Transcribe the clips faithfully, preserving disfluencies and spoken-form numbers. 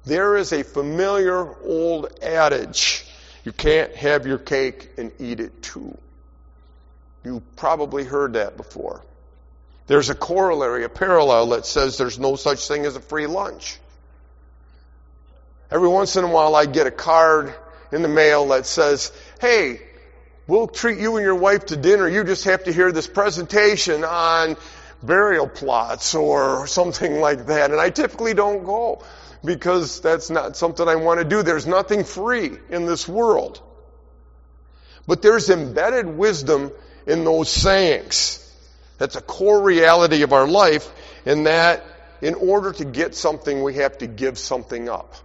There is a familiar old adage, you can't have your cake and eat it too. You've probably heard that before. There's a corollary, a parallel that says there's no such thing as a free lunch. Every once in a while I get a card in the mail that says, hey, we'll treat you and your wife to dinner. You just have to hear this presentation on burial plots or something like that. And I typically don't go because that's not something I want to do. There's nothing free in this world. But there's embedded wisdom in those sayings. That's a core reality of our life, in that in order to get something, we have to give something up.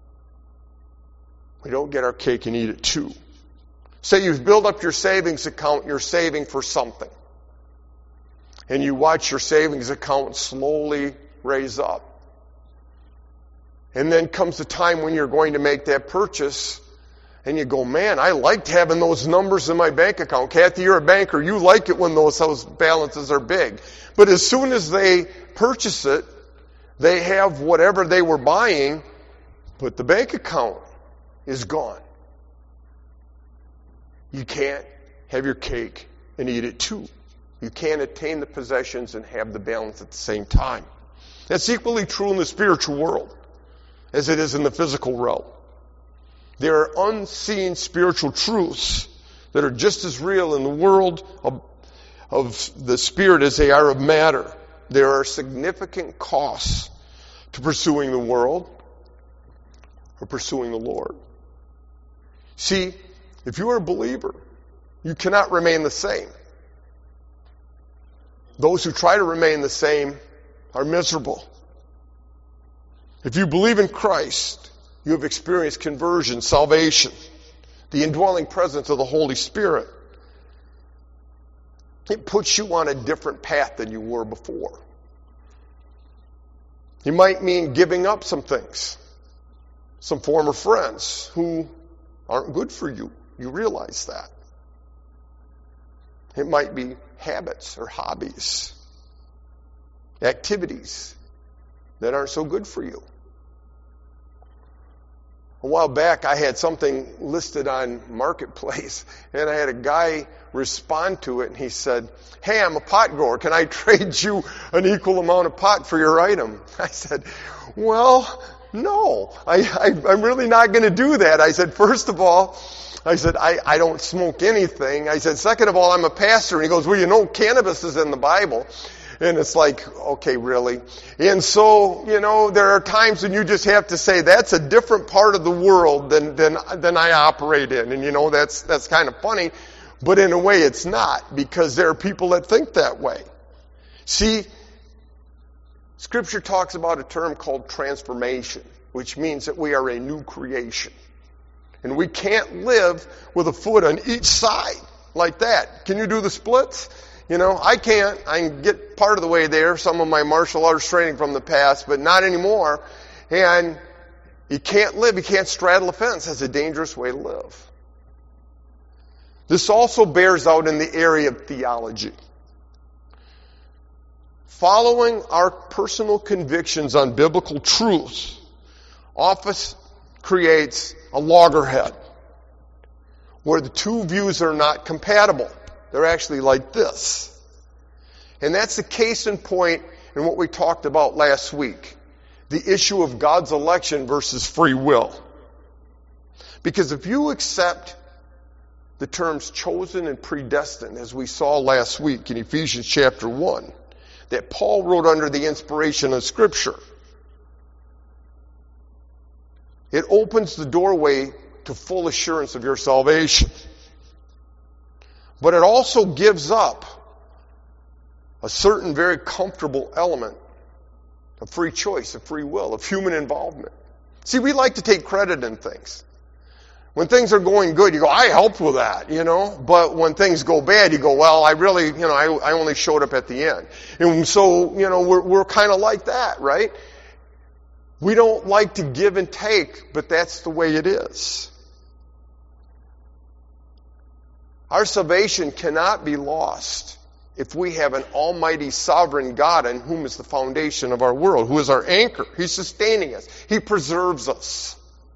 We don't get our cake and eat it too. Say you've built up your savings account, you're saving for something. And you watch your savings account slowly raise up. And then comes the time when you're going to make that purchase, and you go, man, I liked having those numbers in my bank account. Kathy, you're a banker. You like it when those, those balances are big. But as soon as they purchase it, they have whatever they were buying, but the bank account is gone. You can't have your cake and eat it too. You can't attain the possessions and have the balance at the same time. That's equally true in the spiritual world as it is in the physical realm. There are unseen spiritual truths that are just as real in the world of, of the spirit as they are of matter. There are significant costs to pursuing the world or pursuing the Lord. See, if you are a believer, you cannot remain the same. Those who try to remain the same are miserable. If you believe in Christ, you have experienced conversion, salvation, the indwelling presence of the Holy Spirit. It puts you on a different path than you were before. It might mean giving up some things, some former friends who aren't good for you. You realize that. It might be habits or hobbies, activities that aren't so good for you. A while back, I had something listed on Marketplace, and I had a guy respond to it, and he said, hey, I'm a pot grower. Can I trade you an equal amount of pot for your item? I said, well, no, I, I, I'm really not going to do that. I said, first of all, I said, I, I don't smoke anything. I said, second of all, I'm a pastor. And he goes, well, you know, cannabis is in the Bible. And it's like, okay, really? And so, you know, there are times when you just have to say, that's a different part of the world than, than, than I operate in. And you know, that's, that's kind of funny. But in a way it's not, because there are people that think that way. See, Scripture talks about a term called transformation, which means that we are a new creation. And we can't live with a foot on each side like that. Can you do the splits? You know, I can't. I can get part of the way there, some of my martial arts training from the past, but not anymore. And you can't live, you can't straddle a fence. That's a dangerous way to live. This also bears out in the area of theology. Following our personal convictions on biblical truths often creates a loggerhead where the two views are not compatible. They're actually like this. And that's the case in point in what we talked about last week. The issue of God's election versus free will. Because if you accept the terms chosen and predestined, as we saw last week in Ephesians chapter one, that Paul wrote under the inspiration of Scripture, it opens the doorway to full assurance of your salvation. But it also gives up a certain very comfortable element of free choice, of free will, of human involvement. See, we like to take credit in things. When things are going good, you go, I helped with that, you know. But when things go bad, you go, well, I really, you know, I, I only showed up at the end. And so, you know, we're, we're kind of like that, right? We don't like to give and take, but that's the way it is. Our salvation cannot be lost if we have an almighty sovereign God in whom is the foundation of our world, who is our anchor? He's sustaining us. He preserves us.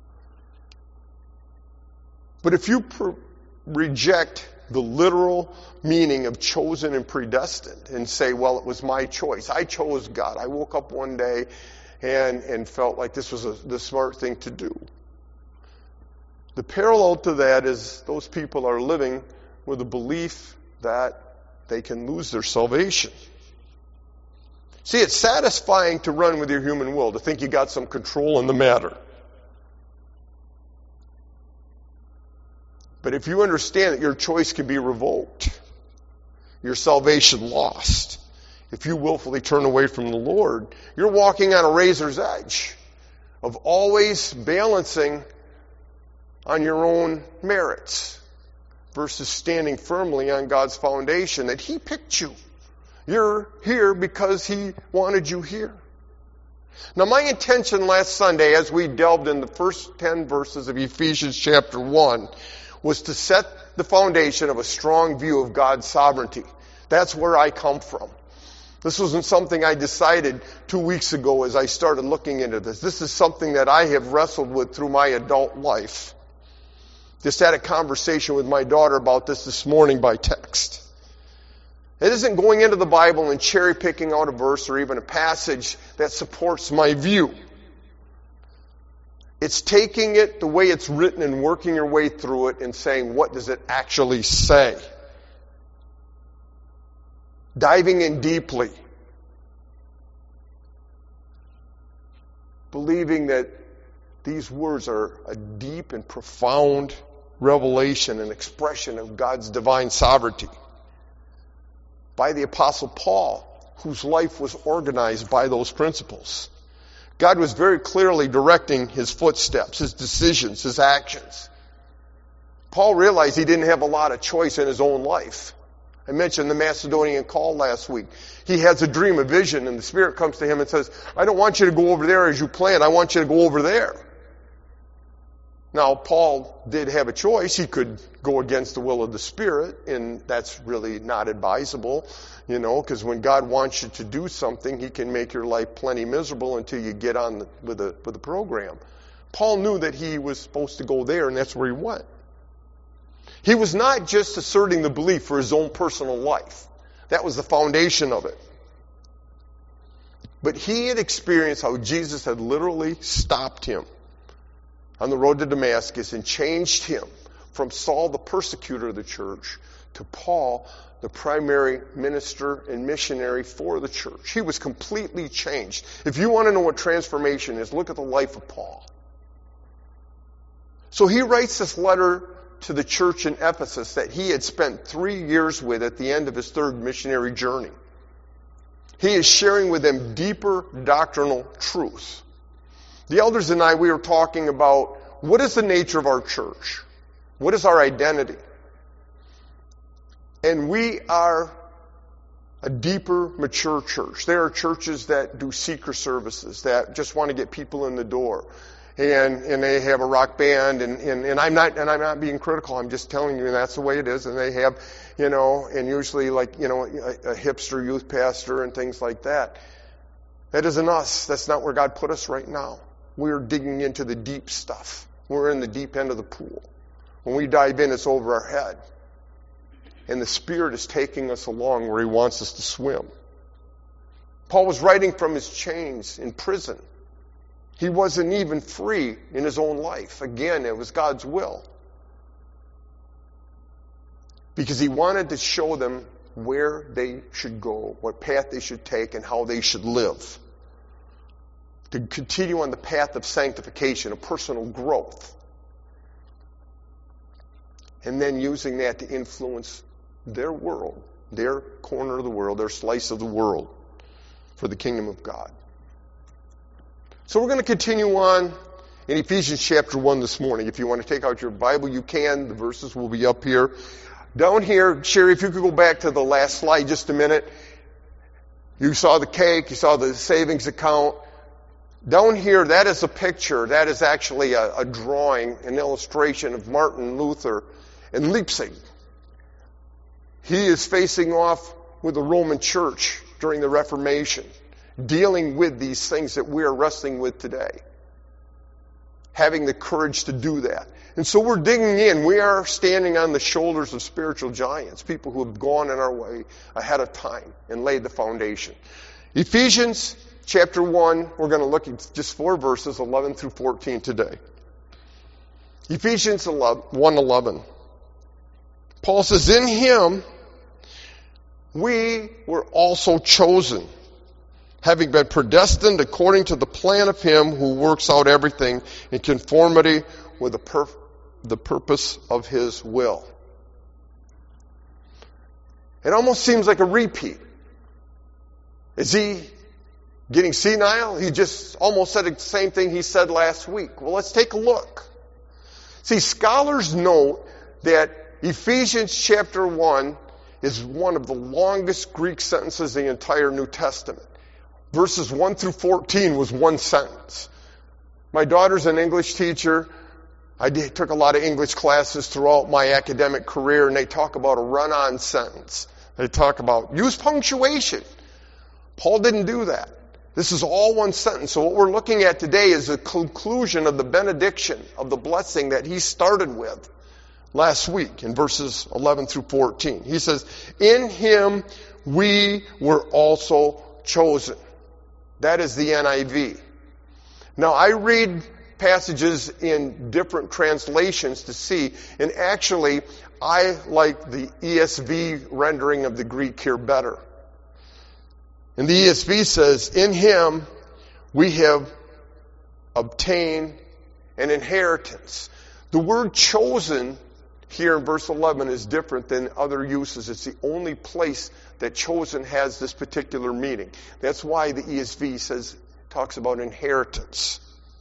But if you per- reject the literal meaning of chosen and predestined and say, well, it was my choice. I chose God. I woke up one day and, and felt like this was a, the smart thing to do. The parallel to that is those people are living with a belief that they can lose their salvation. See, it's satisfying to run with your human will, to think you got some control in the matter. But if you understand that your choice can be revoked, your salvation lost, if you willfully turn away from the Lord, you're walking on a razor's edge of always balancing on your own merits versus standing firmly on God's foundation that He picked you. You're here because He wanted you here. Now, my intention last Sunday, as we delved in the first ten verses of Ephesians chapter one, was to set the foundation of a strong view of God's sovereignty. That's where I come from. This wasn't something I decided two weeks ago as I started looking into this. This is something that I have wrestled with through my adult life. Just had a conversation with my daughter about this this morning by text. It isn't going into the Bible and cherry picking out a verse or even a passage that supports my view. It's taking it the way it's written and working your way through it and saying, what does it actually say? Diving in deeply. Believing that these words are a deep and profound revelation and expression of God's divine sovereignty. By the Apostle Paul, whose life was organized by those principles. God was very clearly directing his footsteps, his decisions, his actions. Paul realized he didn't have a lot of choice in his own life. I mentioned the Macedonian call last week. He has a dream, a vision, and the Spirit comes to him and says, I don't want you to go over there as you planned. I want you to go over there. Now, Paul did have a choice. He could go against the will of the Spirit, and that's really not advisable, you know, because when God wants you to do something, He can make your life plenty miserable until you get on the, with, the, with the program. Paul knew that he was supposed to go there, and that's where he went. He was not just asserting the belief for his own personal life. That was the foundation of it. But he had experienced how Jesus had literally stopped him on the road to Damascus and changed him from Saul, the persecutor of the church, to Paul, the primary minister and missionary for the church. He was completely changed. If you want to know what transformation is, look at the life of Paul. So he writes this letter to the church in Ephesus that he had spent three years with at the end of his third missionary journey. He is sharing with them deeper doctrinal truth. The elders and I, we were talking about what is the nature of our church? What is our identity? And we are a deeper, mature church. There are churches that do seeker services, that just want to get people in the door. And and they have a rock band, and, and, and I'm not and I'm not being critical. I'm just telling you that's the way it is. And they have, you know, and usually like, you know, a, a hipster youth pastor and things like that. That isn't us. That's not where God put us right now. We're digging into the deep stuff. We're in the deep end of the pool. When we dive in, it's over our head. And the Spirit is taking us along where He wants us to swim. Paul was writing from his chains in prison. He wasn't even free in his own life. Again, it was God's will. Because he wanted to show them where they should go, what path they should take, and how they should live. To continue on the path of sanctification, of personal growth. And then using that to influence their world, their corner of the world, their slice of the world for the kingdom of God. So we're going to continue on in Ephesians chapter one this morning. If you want to take out your Bible, you can. The verses will be up here. Down here, Sherry, if you could go back to the last slide just a minute. You saw the cake, you saw the savings account. Down here, that is a picture. That is actually a, a drawing, an illustration of Martin Luther in Leipzig. He is facing off with the Roman Church during the Reformation, dealing with these things that we are wrestling with today. Having the courage to do that. And so we're digging in. We are standing on the shoulders of spiritual giants, people who have gone in our way ahead of time and laid the foundation. Ephesians chapter one, we're going to look at just four verses, eleven through fourteen today. Ephesians one eleven. Paul says, in him we were also chosen, having been predestined according to the plan of him who works out everything in conformity with the, pur- the purpose of his will. It almost seems like a repeat. Is he getting senile? He just almost said the same thing he said last week. Well, let's take a look. See, scholars note that Ephesians chapter one is one of the longest Greek sentences in the entire New Testament. Verses one through fourteen was one sentence. My daughter's an English teacher. I did, took a lot of English classes throughout my academic career, and they talk about a run-on sentence. They talk about use punctuation. Paul didn't do that. This is all one sentence. So what we're looking at today is the conclusion of the benediction, of the blessing that he started with last week in verses eleven through fourteen. He says, in him we were also chosen. That is the N I V. Now I read passages in different translations to see, and actually I like the E S V rendering of the Greek here better. And the E S V says, in him we have obtained an inheritance. The word chosen here in verse eleven is different than other uses. It's the only place that chosen has this particular meaning. That's why the E S V says, talks about inheritance.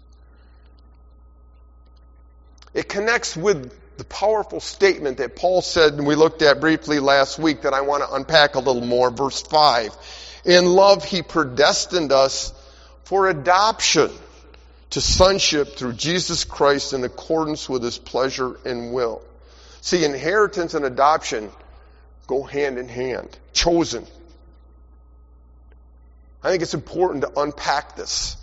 It connects with the powerful statement that Paul said, and we looked at briefly last week, that I want to unpack a little more. Verse five. In love he predestined us for adoption to sonship through Jesus Christ in accordance with his pleasure and will. See, inheritance and adoption go hand in hand. Chosen. I think it's important to unpack this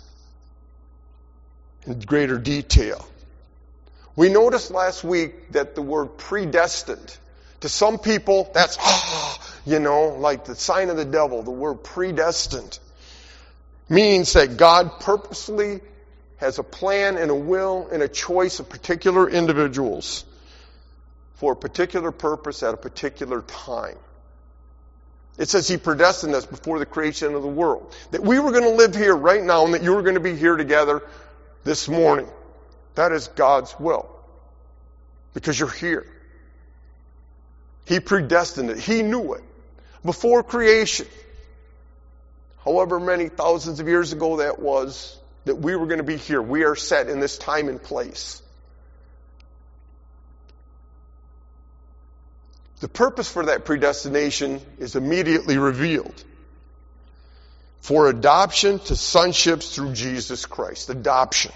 in greater detail. We noticed last week that the word predestined, to some people, that's, ah, you know, like the sign of the devil. The word predestined means that God purposely has a plan and a will and a choice of particular individuals for a particular purpose at a particular time. It says he predestined us before the creation of the world. That we were going to live here right now and that you were going to be here together this morning. That is God's will. Because you're here. He predestined it. He knew it. Before creation. However many thousands of years ago that was, that we were going to be here. We are set in this time and place. The purpose for that predestination is immediately revealed. For adoption to sonships through Jesus Christ. Adoption.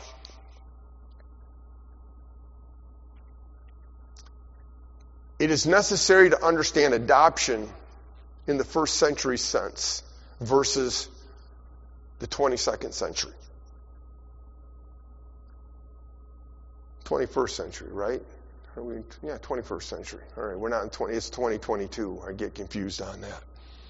It is necessary to understand adoption in the first century sense versus the twenty-second century. twenty-first century, right? Are we, yeah, twenty-first century. All right, we're not in twenty, it's twenty twenty-two. I get confused on that.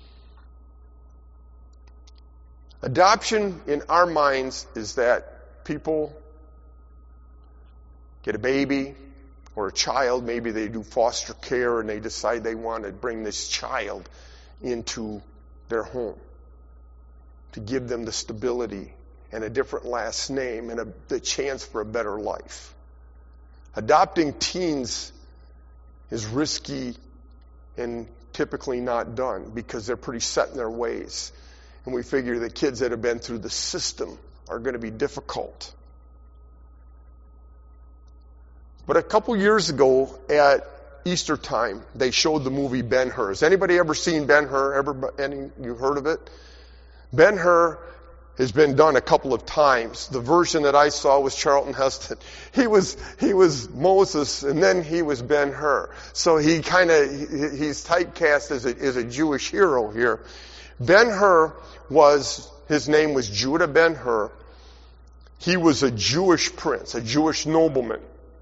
Adoption in our minds is that people get a baby or a child, maybe they do foster care and they decide they want to bring this child into their home to give them the stability and a different last name and a, the chance for a better life. Adopting teens is risky and typically not done because they're pretty set in their ways. And we figure that kids that have been through the system are going to be difficult. But a couple years ago at Easter time, they showed the movie Ben-Hur. Has anybody ever seen Ben-Hur? Ever, any, you heard of it? Ben-Hur has been done a couple of times. The version that I saw was Charlton Heston. He was, he was Moses, and then he was Ben-Hur. So he kind of, he's typecast as a, as a Jewish hero here. Ben-Hur was, his name was Judah Ben-Hur. He was a Jewish prince, a Jewish nobleman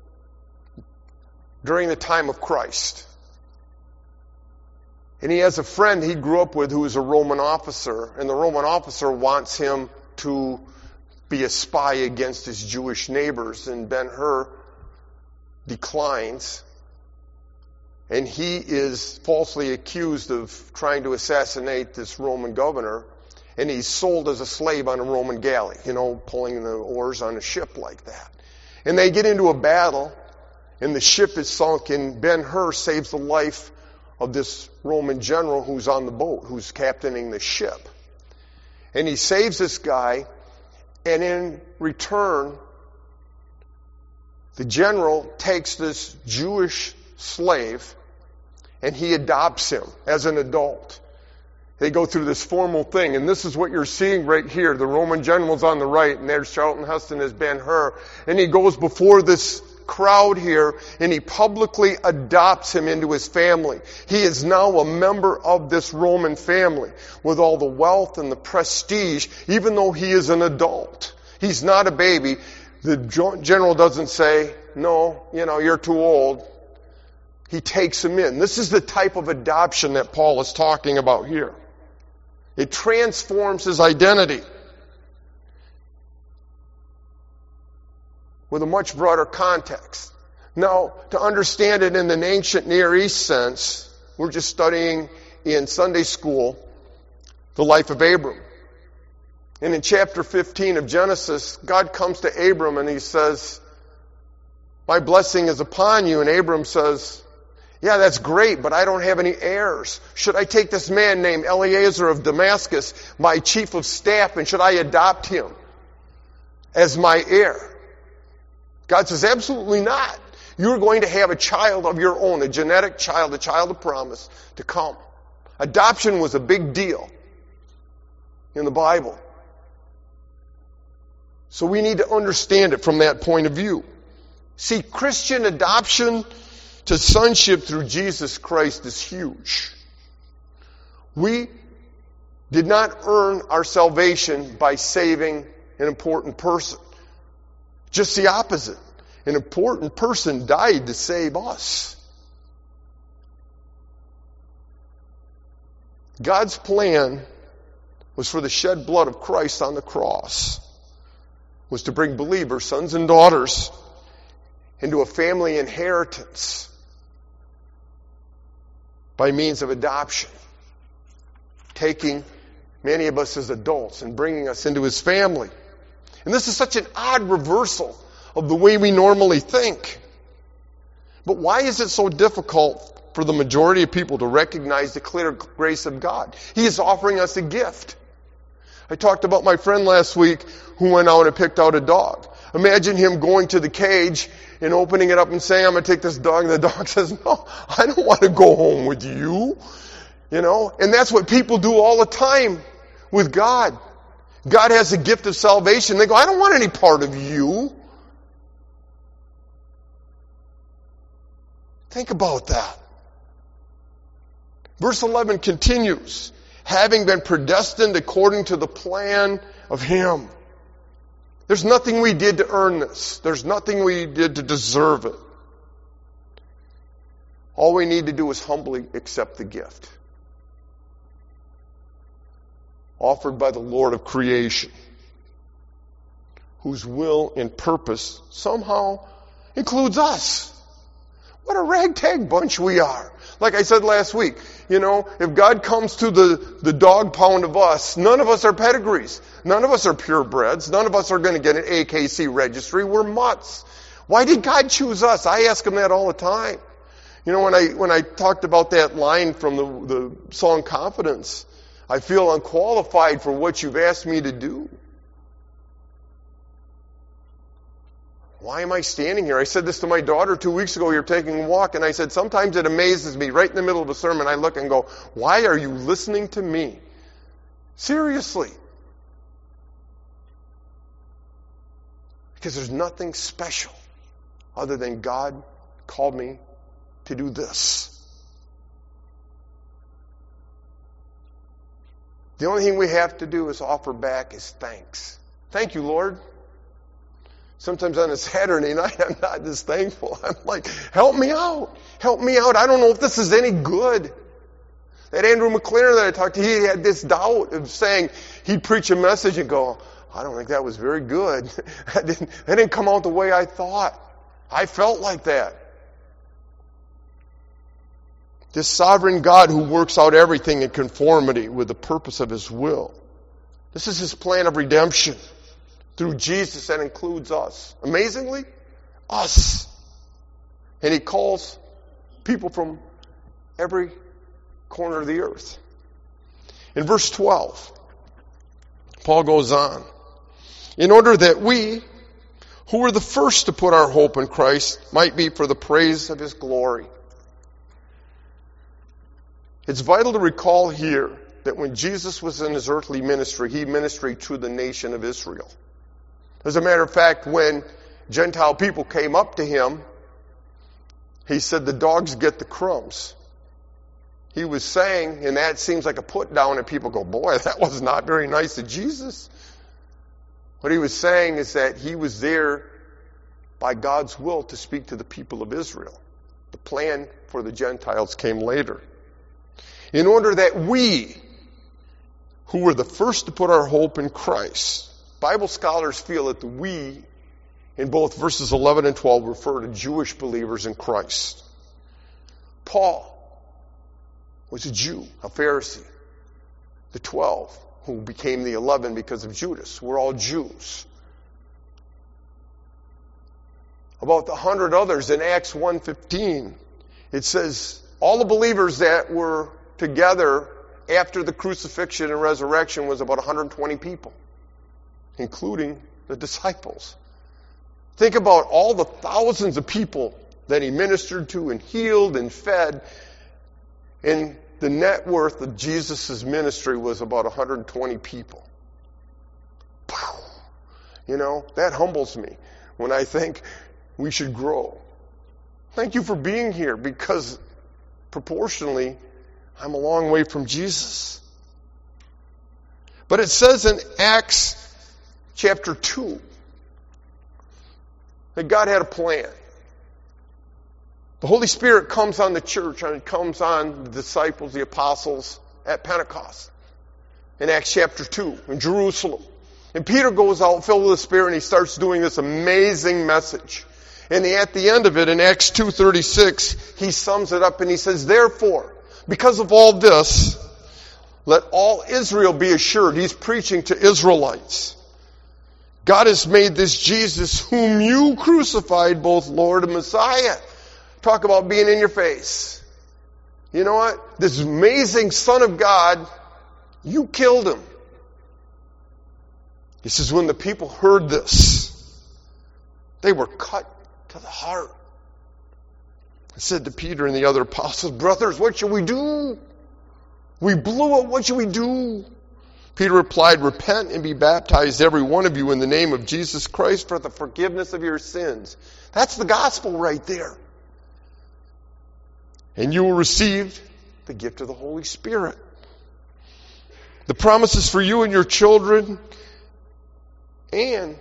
during the time of Christ. And he has a friend he grew up with who is a Roman officer, and the Roman officer wants him to be a spy against his Jewish neighbors, and Ben-Hur declines, and he is falsely accused of trying to assassinate this Roman governor, and he's sold as a slave on a Roman galley, you know, pulling the oars on a ship like that. And they get into a battle, and the ship is sunk, and Ben-Hur saves the life of this Roman general who's on the boat, who's captaining the ship. And he saves this guy, and in return, the general takes this Jewish slave, and he adopts him as an adult. They go through this formal thing, and this is what you're seeing right here. The Roman general's on the right, and there's Charlton Heston as Ben-Hur, and he goes before this crowd here, and he publicly adopts him into his family. He is now a member of this Roman family with all the wealth and the prestige, even though he is an adult. He's not a baby. The general doesn't say, no, you know, you're too old. He takes him in. This is the type of adoption that Paul is talking about here. It transforms his identity with a much broader context. Now, to understand it in an ancient Near East sense, we're just studying in Sunday school the life of Abram. And in chapter fifteen of Genesis, God comes to Abram and he says, my blessing is upon you. And Abram says, yeah, that's great, but I don't have any heirs. Should I take this man named Eliezer of Damascus, my chief of staff, and should I adopt him as my heir? God says, absolutely not. You're going to have a child of your own, a genetic child, a child of promise to come. Adoption was a big deal in the Bible. So we need to understand it from that point of view. See, Christian adoption to sonship through Jesus Christ is huge. We did not earn our salvation by saving an important person. Just the opposite. An important person died to save us. God's plan was for the shed blood of Christ on the cross, was to bring believers, sons and daughters, into a family inheritance by means of adoption, taking many of us as adults and bringing us into His family. And this is such an odd reversal of the way we normally think. But why is it so difficult for the majority of people to recognize the clear grace of God? He is offering us a gift. I talked about my friend last week who went out and picked out a dog. Imagine him going to the cage and opening it up and saying, I'm going to take this dog. And the dog says, no, I don't want to go home with you. You know, and that's what people do all the time with God. God has a gift of salvation. They go, I don't want any part of you. Think about that. Verse eleven continues, having been predestined according to the plan of Him. There's nothing we did to earn this. There's nothing we did to deserve it. All we need to do is humbly accept the gift offered by the Lord of creation, whose will and purpose somehow includes us. What a ragtag bunch we are. Like I said last week, you know, if God comes to the, the dog pound of us, none of us are pedigrees. None of us are purebreds. None of us are going to get an A K C registry. We're mutts. Why did God choose us? I ask Him that all the time. You know, when I when I talked about that line from the, the song Confidence, I feel unqualified for what you've asked me to do. Why am I standing here? I said this to my daughter two weeks ago. You're taking a walk, and I said, sometimes it amazes me. Right in the middle of a sermon, I look and go, why are you listening to me? Seriously. Because there's nothing special other than God called me to do this. The only thing we have to do is offer back is thanks. Thank you, Lord. Sometimes on a Saturday night, I'm not this thankful. I'm like, help me out. Help me out. I don't know if this is any good. That Andrew McLaren that I talked to, he had this doubt of saying he'd preach a message and go, I don't think that was very good. That didn't, that didn't come out the way I thought. I felt like that. This sovereign God who works out everything in conformity with the purpose of His will. This is His plan of redemption through Jesus that includes us. Amazingly, us. And He calls people from every corner of the earth. In verse twelve, Paul goes on. In order that we, who were the first to put our hope in Christ, might be for the praise of His glory. It's vital to recall here that when Jesus was in His earthly ministry, He ministered to the nation of Israel. As a matter of fact, when Gentile people came up to Him, He said, the dogs get the crumbs. He was saying, and that seems like a put down, and people go, boy, that was not very nice of Jesus. What He was saying is that He was there by God's will to speak to the people of Israel. The plan for the Gentiles came later. In order that we, who were the first to put our hope in Christ, Bible scholars feel that the we in both verses eleven and twelve refer to Jewish believers in Christ. Paul was a Jew, a Pharisee. The twelve, who became the eleven because of Judas, were all Jews. About the hundred others in Acts one fifteen, it says all the believers that were together after the crucifixion and resurrection was about one hundred twenty people, including the disciples. Think about all the thousands of people that He ministered to and healed and fed. And the net worth of Jesus' ministry was about one hundred twenty people. You know, that humbles me when I think we should grow. Thank you for being here, because proportionally, I'm a long way from Jesus. But it says in Acts chapter two that God had a plan. The Holy Spirit comes on the church and it comes on the disciples, the apostles at Pentecost. In Acts chapter two, in Jerusalem. And Peter goes out filled with the Spirit and he starts doing this amazing message. And at the end of it, in Acts two thirty-six, he sums it up and he says, therefore, because of all this, let all Israel be assured. He's preaching to Israelites. God has made this Jesus, whom you crucified, both Lord and Messiah. Talk about being in your face. You know what? This amazing Son of God, you killed Him. He says, when the people heard this, they were cut to the heart. I said to Peter and the other apostles, brothers, what should we do? We blew it. What should we do? Peter replied, repent and be baptized, every one of you, in the name of Jesus Christ for the forgiveness of your sins. That's the gospel right there. And you will receive the gift of the Holy Spirit. The promises for you and your children, and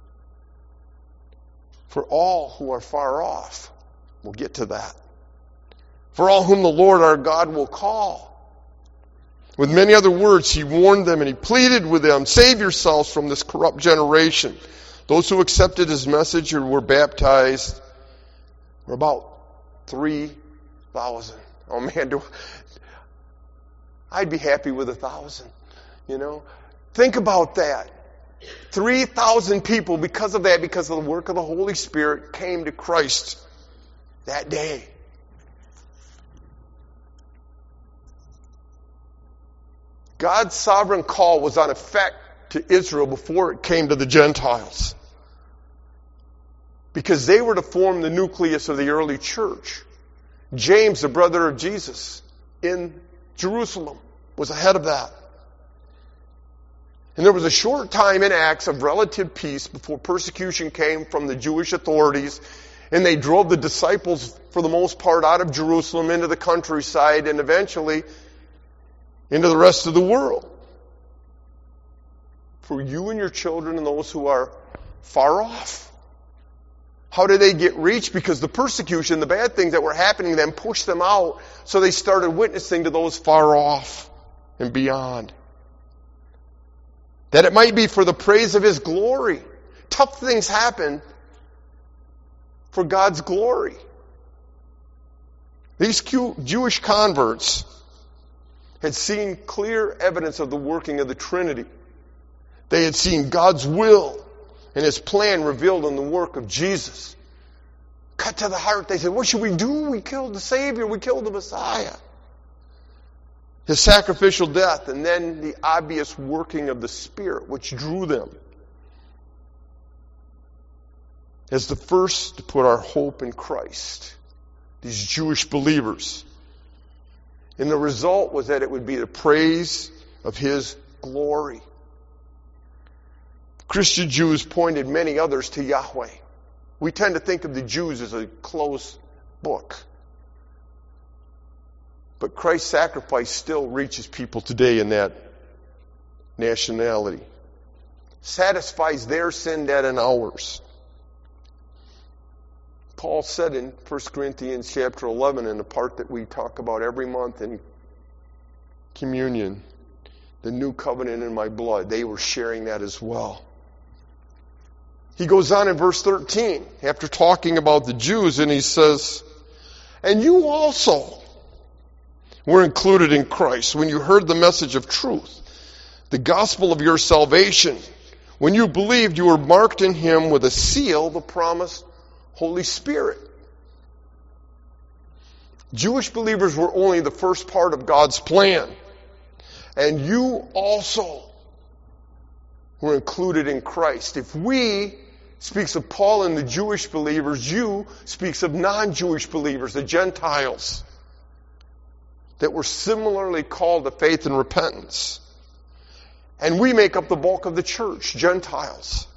for all who are far off. We'll get to that. For all whom the Lord our God will call. With many other words, He warned them and He pleaded with them, save yourselves from this corrupt generation. Those who accepted His message or were baptized were about three thousand. Oh man, do I'd be happy with a thousand, you know. Think about that. three thousand people, because of that, because of the work of the Holy Spirit, came to Christ that day. God's sovereign call was on effect to Israel before it came to the Gentiles. Because they were to form the nucleus of the early church. James, the brother of Jesus, in Jerusalem, was ahead of that. And there was a short time in Acts of relative peace before persecution came from the Jewish authorities, and they drove the disciples, for the most part, out of Jerusalem into the countryside and eventually into the rest of the world. For you and your children and those who are far off. How did they get reached? Because the persecution, the bad things that were happening to them pushed them out, so they started witnessing to those far off and beyond. That it might be for the praise of His glory. Tough things happen for God's glory. These Jewish converts had seen clear evidence of the working of the Trinity. They had seen God's will and His plan revealed in the work of Jesus. Cut to the heart, they said, what should we do? We killed the Savior. We killed the Messiah. His sacrificial death, and then the obvious working of the Spirit, which drew them as the first to put our hope in Christ. These Jewish believers. And the result was that it would be the praise of His glory. Christian Jews pointed many others to Yahweh. We tend to think of the Jews as a closed book. But Christ's sacrifice still reaches people today in that nationality. Satisfies their sin debt and ours. Paul said in First Corinthians chapter eleven, in the part that we talk about every month in communion, the new covenant in my blood, they were sharing that as well. He goes on in verse thirteen, after talking about the Jews, and he says, and you also were included in Christ when you heard the message of truth, the gospel of your salvation. When you believed, you were marked in Him with a seal, the promised Holy Spirit. Jewish believers were only the first part of God's plan. And you also were included in Christ. If we speaks of Paul and the Jewish believers, you speaks of non-Jewish believers, the Gentiles, that were similarly called to faith and repentance. And we make up the bulk of the church, Gentiles.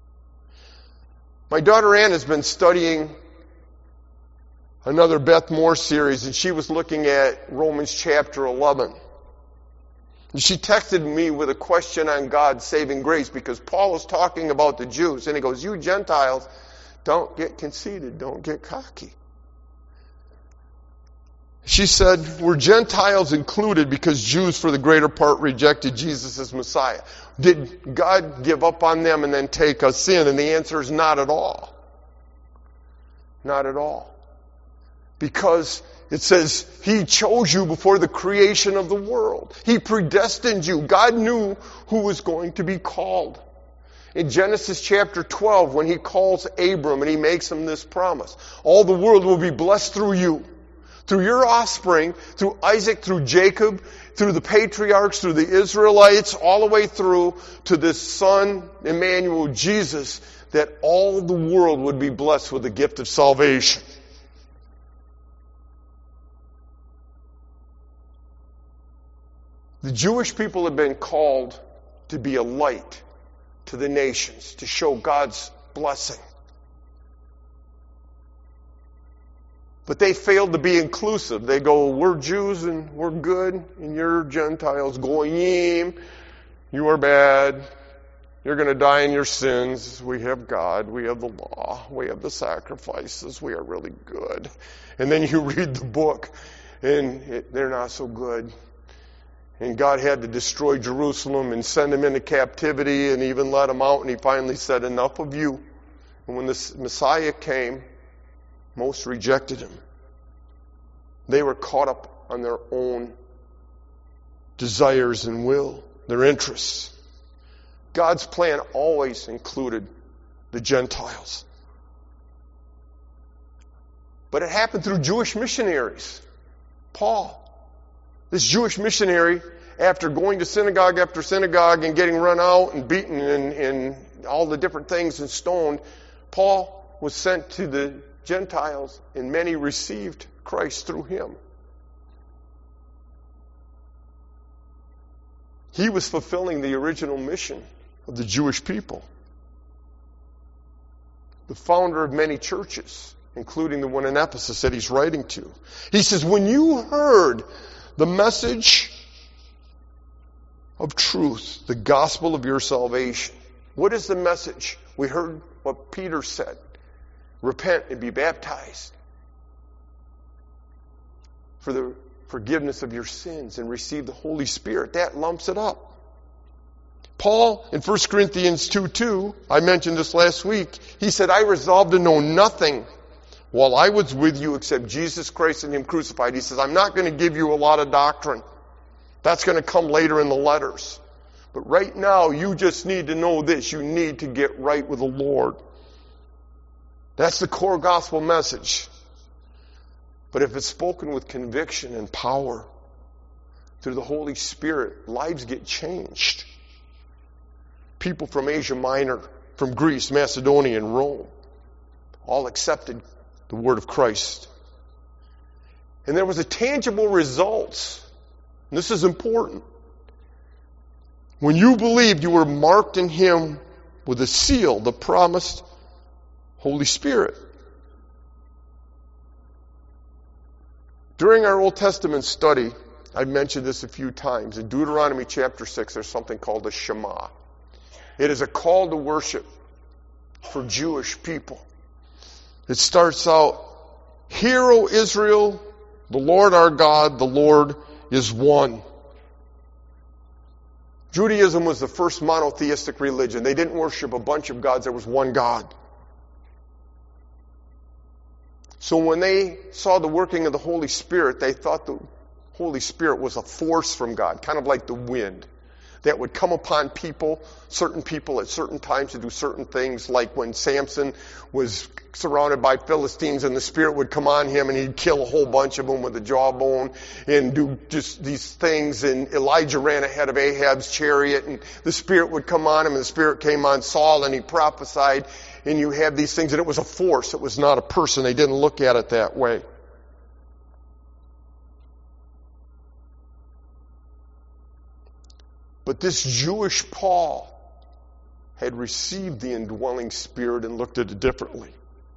My daughter Ann has been studying another Beth Moore series, and she was looking at Romans chapter eleven. And she texted me with a question on God's saving grace, because Paul is talking about the Jews, and he goes, you Gentiles, don't get conceited, don't get cocky. She said, were Gentiles included because Jews for the greater part rejected Jesus as Messiah? Did God give up on them and then take us in? And the answer is not at all. Not at all. Because it says, He chose you before the creation of the world. He predestined you. God knew who was going to be called. In Genesis chapter twelve, when He calls Abram and He makes him this promise, all the world will be blessed through you. Through your offspring, through Isaac, through Jacob, through the patriarchs, through the Israelites, all the way through to this Son, Emmanuel, Jesus, that all the world would be blessed with the gift of salvation. The Jewish people have been called to be a light to the nations, to show God's blessing. But they failed to be inclusive. They go, we're Jews and we're good, and you're Gentiles. Goyim, you are bad. You're going to die in your sins. We have God. We have the law. We have the sacrifices. We are really good. And then you read the book, and it, they're not so good. And God had to destroy Jerusalem and send them into captivity and even let them out. And He finally said, enough of you. And when the Messiah came, most rejected Him. They were caught up on their own desires and will, their interests. God's plan always included the Gentiles. But it happened through Jewish missionaries. Paul, this Jewish missionary, after going to synagogue after synagogue and getting run out and beaten and, and all the different things and stoned, Paul was sent to the Gentiles, and many received Christ through him. He was fulfilling the original mission of the Jewish people. The founder of many churches, including the one in Ephesus that he's writing to. He says, when you heard the message of truth, the gospel of your salvation. What is the message? We heard what Peter said. Repent and be baptized for the forgiveness of your sins and receive the Holy Spirit. That lumps it up. Paul, in First Corinthians two two, I mentioned this last week, he said, I resolved to know nothing while I was with you except Jesus Christ and Him crucified. He says, I'm not going to give you a lot of doctrine. That's going to come later in the letters. But right now, you just need to know this. You need to get right with the Lord. That's the core gospel message. But if it's spoken with conviction and power through the Holy Spirit, lives get changed. People from Asia Minor, from Greece, Macedonia, and Rome, all accepted the word of Christ. And there was a tangible results. And this is important. When you believed, you were marked in Him with a seal, the promised Holy Spirit. During our Old Testament study, I've mentioned this a few times. In Deuteronomy chapter six, there's something called the Shema. It is a call to worship for Jewish people. It starts out, Hear, O Israel, the Lord our God, the Lord is one. Judaism was the first monotheistic religion. They didn't worship a bunch of gods. There was one God. So when they saw the working of the Holy Spirit, they thought the Holy Spirit was a force from God, kind of like the wind, that would come upon people, certain people at certain times to do certain things, like when Samson was surrounded by Philistines and the Spirit would come on him and he'd kill a whole bunch of them with a jawbone and do just these things. And Elijah ran ahead of Ahab's chariot and the Spirit would come on him, and the Spirit came on Saul and he prophesied, and you have these things, and it was a force. It was not a person. They didn't look at it that way. But this Jewish Paul had received the indwelling Spirit and looked at it differently.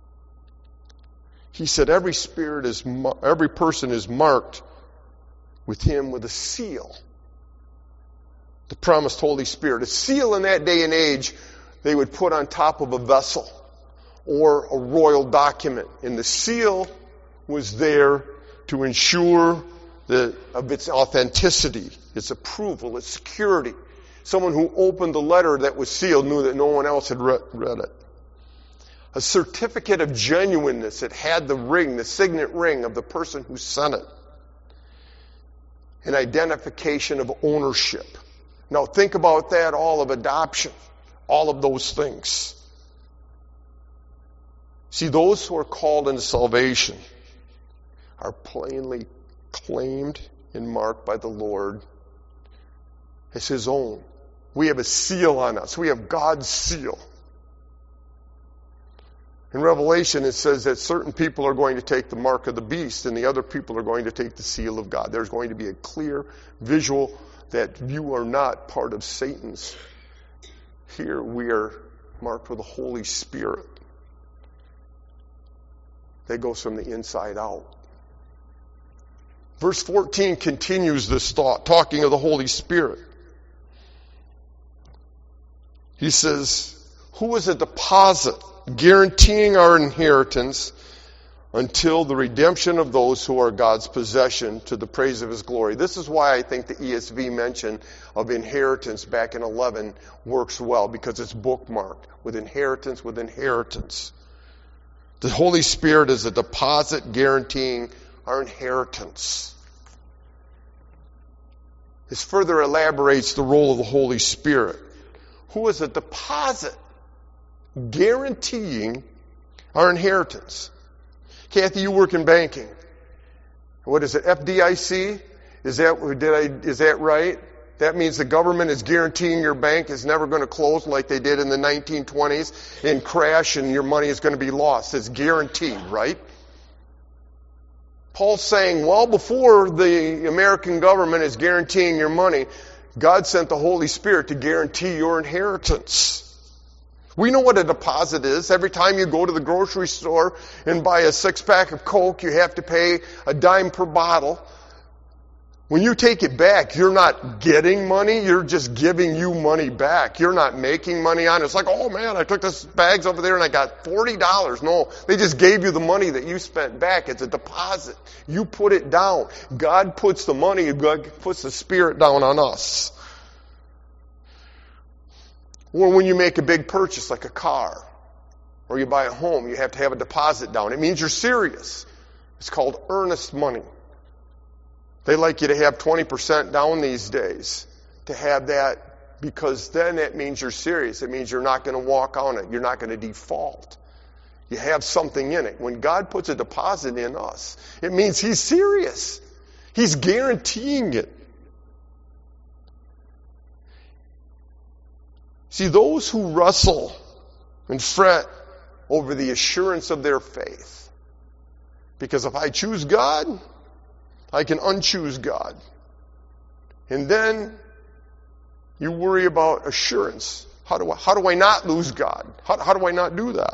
He said every spirit is, every person is marked with him with a seal. The promised Holy Spirit. A seal in that day and age they would put on top of a vessel or a royal document. And the seal was there to ensure the, of its authenticity, its approval, its security. Someone who opened the letter that was sealed knew that no one else had read, read it. A certificate of genuineness. It had the ring, the signet ring of the person who sent it. An identification of ownership. Now think about that, all of adoption, all of those things. See, those who are called into salvation are plainly claimed and marked by the Lord as His own. We have a seal on us. We have God's seal. In Revelation, it says that certain people are going to take the mark of the beast and the other people are going to take the seal of God. There's going to be a clear visual that you are not part of Satan's. Here we are marked with the Holy Spirit. That goes from the inside out. Verse fourteen continues this thought, talking of the Holy Spirit. He says, who is a deposit guaranteeing our inheritance until the redemption of those who are God's possession to the praise of His glory. This is why I think the E S V mention of inheritance back in eleven works well, because it's bookmarked with inheritance with inheritance. The Holy Spirit is a deposit guaranteeing our inheritance. This further elaborates the role of the Holy Spirit, who is a deposit guaranteeing our inheritance. Kathy, you work in banking. What is it, F D I C? Is that, did I, is that right? That means the government is guaranteeing your bank is never going to close like they did in the nineteen twenties and crash and your money is going to be lost. It's guaranteed, right? Paul's saying, well, before the American government is guaranteeing your money, God sent the Holy Spirit to guarantee your inheritance. We know what a deposit is. Every time you go to the grocery store and buy a six-pack of Coke, you have to pay a dime per bottle. When you take it back, you're not getting money, you're just giving you money back. You're not making money on it. It's like, oh man, I took this bags over there and I got forty dollars. No, they just gave you the money that you spent back. It's a deposit. You put it down. God puts the money, God puts the Spirit down on us. Or when you make a big purchase like a car, or you buy a home, you have to have a deposit down. It means you're serious. It's called earnest money. They like you to have twenty percent down these days, to have that, because then that means you're serious. It means you're not going to walk on it. You're not going to default. You have something in it. When God puts a deposit in us, it means He's serious. He's guaranteeing it. See, those who wrestle and fret over the assurance of their faith, because if I choose God, I can unchoose God. And then you worry about assurance. How do I, how do I not lose God? How, how do I not do that?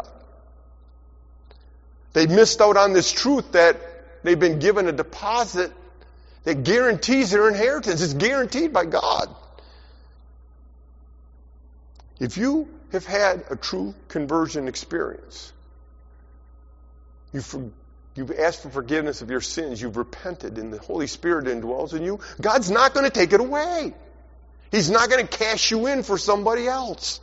They missed out on this truth that they've been given a deposit that guarantees their inheritance. It's guaranteed by God. If you have had a true conversion experience, you've You've asked for forgiveness of your sins. You've repented and the Holy Spirit indwells in you. God's not going to take it away. He's not going to cash you in for somebody else.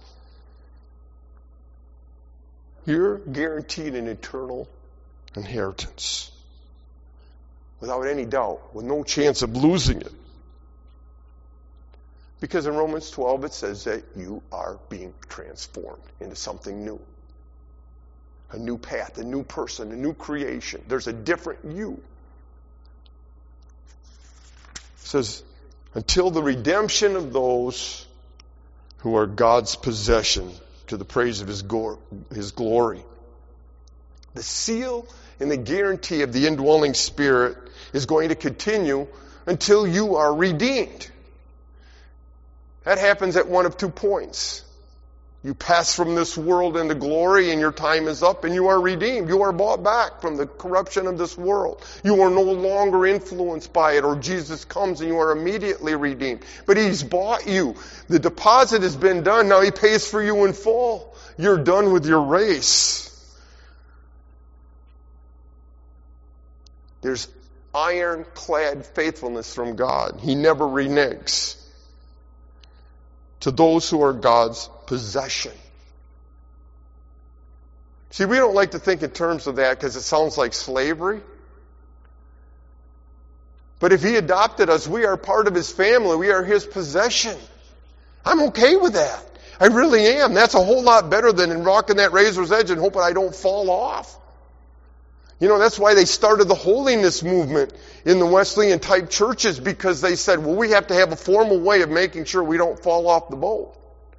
You're guaranteed an eternal inheritance. Without any doubt. With no chance of losing it. Because in Romans twelve it says that you are being transformed into something new. A new path, a new person, a new creation. There's a different you. It says, until the redemption of those who are God's possession to the praise of His glory. The seal and the guarantee of the indwelling Spirit is going to continue until you are redeemed. That happens at one of two points. You pass from this world into glory and your time is up and you are redeemed. You are bought back from the corruption of this world. You are no longer influenced by it, or Jesus comes and you are immediately redeemed. But He's bought you. The deposit has been done. Now He pays for you in full. You're done with your race. There's ironclad faithfulness from God. He never reneges. To those who are God's possession. See, we don't like to think in terms of that because it sounds like slavery. But if He adopted us, we are part of His family. We are His possession. I'm okay with that. I really am. That's a whole lot better than in rocking that razor's edge and hoping I don't fall off. You know, that's why they started the holiness movement in the Wesleyan type churches, because they said, well, we have to have a formal way of making sure we don't fall off the boat.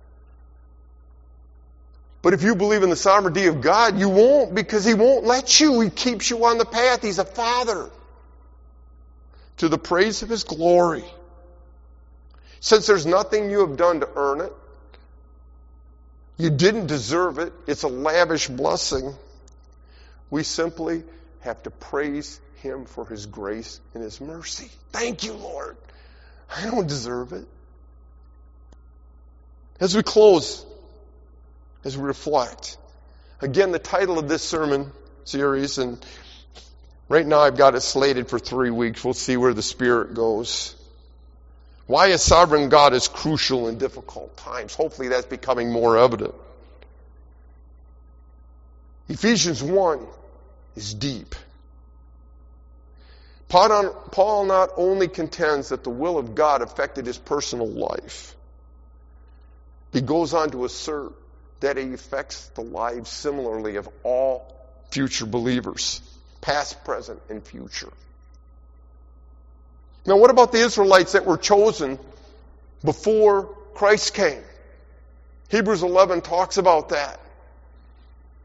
But if you believe in the sovereignty of God, you won't, because He won't let you. He keeps you on the path. He's a Father. To the praise of His glory. Since there's nothing you have done to earn it, you didn't deserve it, it's a lavish blessing, we simply have to praise Him for His grace and His mercy. Thank you, Lord. I don't deserve it. As we close, as we reflect, again, the title of this sermon series, and right now I've got it slated for three weeks. We'll see where the Spirit goes. Why a sovereign God is crucial in difficult times. Hopefully that's becoming more evident. Ephesians one is deep. Paul not only contends that the will of God affected his personal life, he goes on to assert that it affects the lives similarly of all future believers, past, present, and future. Now, what about the Israelites that were chosen before Christ came? Hebrews eleven talks about that.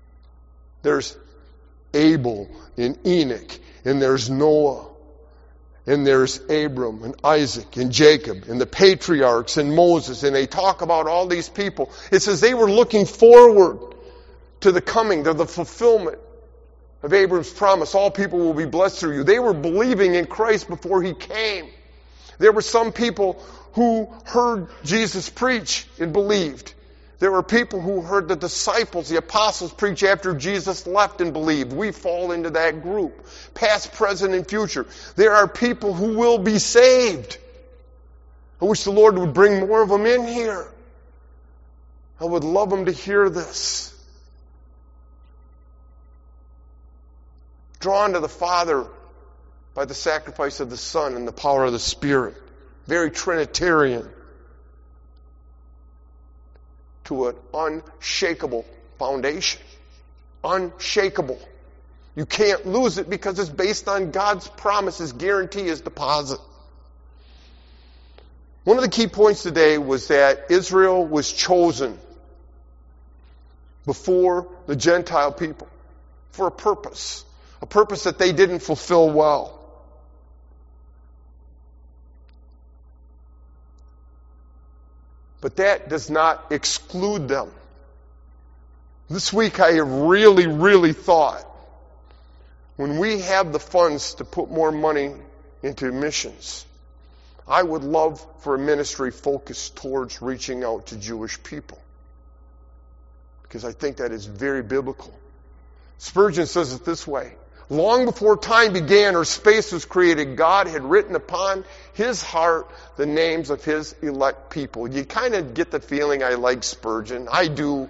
There's Abel and Enoch, and there's Noah, And there's Abram and Isaac and Jacob and the patriarchs and Moses, and they talk about all these people. It says they were looking forward to the coming, to the fulfillment of Abram's promise. All people will be blessed through you. They were believing in Christ before He came. There were some people who heard Jesus preach and believed. There were people who heard the disciples, the apostles, preach after Jesus left and believed. We fall into that group. Past, present, and future. There are people who will be saved. I wish the Lord would bring more of them in here. I would love them to hear this. Drawn to the Father by the sacrifice of the Son and the power of the Spirit. Very Trinitarian. To an unshakable foundation. Unshakable. You can't lose it because it's based on God's promises, guarantee, His deposit. One of the key points today was that Israel was chosen before the Gentile people for a purpose. A purpose that they didn't fulfill well. But that does not exclude them. This week I have really, really thought, when we have the funds to put more money into missions, I would love for a ministry focused towards reaching out to Jewish people. Because I think that is very biblical. Spurgeon says it this way. Long before time began or space was created, God had written upon His heart the names of His elect people. You kind of get the feeling I like Spurgeon. I do.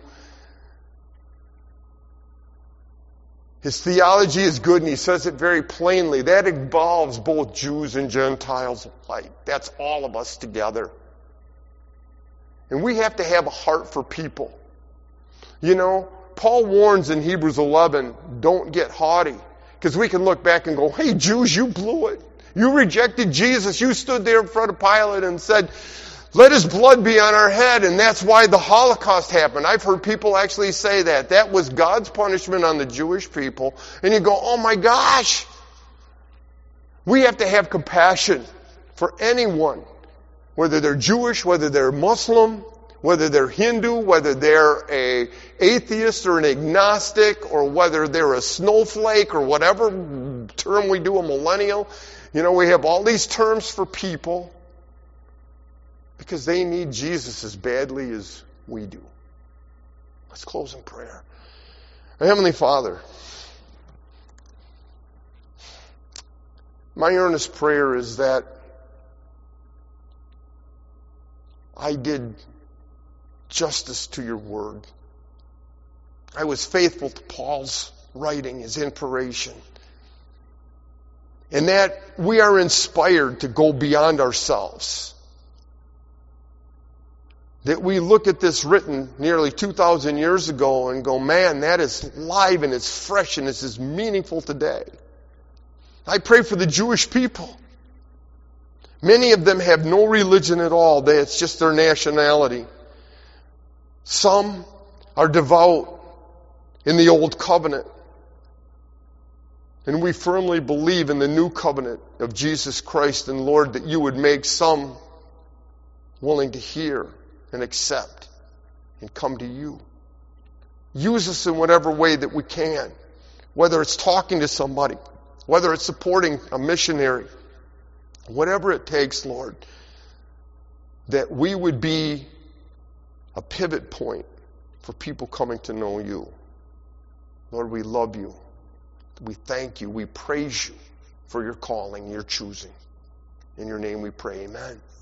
His theology is good, and he says it very plainly. That involves both Jews and Gentiles alike. That's all of us together. And we have to have a heart for people. You know, Paul warns in Hebrews eleven, don't get haughty. Because we can look back and go, hey, Jews, you blew it. You rejected Jesus. You stood there in front of Pilate and said, let His blood be on our head. And that's why the Holocaust happened. I've heard people actually say that. That was God's punishment on the Jewish people. And you go, oh my gosh. We have to have compassion for anyone. Whether they're Jewish, whether they're Muslim, whether they're Hindu, whether they're a atheist or an agnostic, or whether they're a snowflake or whatever term we do, a millennial. You know, we have all these terms for people because they need Jesus as badly as we do. Let's close in prayer. Our Heavenly Father, my earnest prayer is that I did justice to your word. I was faithful to Paul's writing, his inspiration. And that we are inspired to go beyond ourselves. That we look at this written nearly two thousand years ago and go, man, that is live and it's fresh and it's as meaningful today. I pray for the Jewish people. Many of them have no religion at all. It's just their nationality. Some are devout in the old covenant. And we firmly believe in the new covenant of Jesus Christ, and Lord, that you would make some willing to hear and accept and come to you. Use us in whatever way that we can. Whether it's talking to somebody, whether it's supporting a missionary, whatever it takes, Lord, that we would be a pivot point for people coming to know you. Lord, we love you. We thank you. We praise you for your calling, your choosing. In your name we pray, amen.